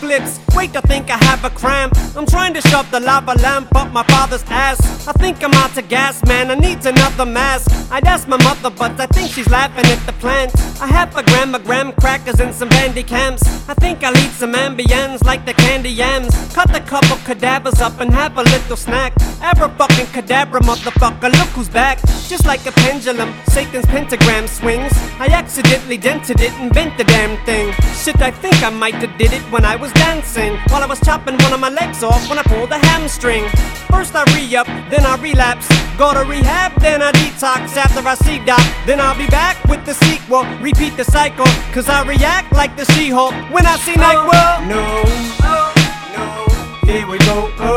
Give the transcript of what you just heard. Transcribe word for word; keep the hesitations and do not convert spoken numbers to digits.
lips, wait, I think I have a cramp. I'm trying to shove the lava lamp up my father's ass. I think I'm out to gas, man, I need another mask. I'd ask my mother, but I think she's laughing at the plant. I have a gram of graham crackers and some bandy cams. I think I'll eat some ambience like the candy yams. Cut a couple cadavers up and have a little snack. Abra fucking cadabra, motherfucker, look who's back. Just like a pendulum, Satan's pentagram swings. I accidentally dented it and bent the damn thing. Shit, I think I might have did it when I was dancing, while I was chopping one of my legs off when I pulled a hamstring. First I re-up, then I relapse. Go to rehab, then I detox after I see doc. Then I'll be back with the sequel, repeat the cycle. Cause I react like the She-Hulk when I see Night World. No, no, here we go.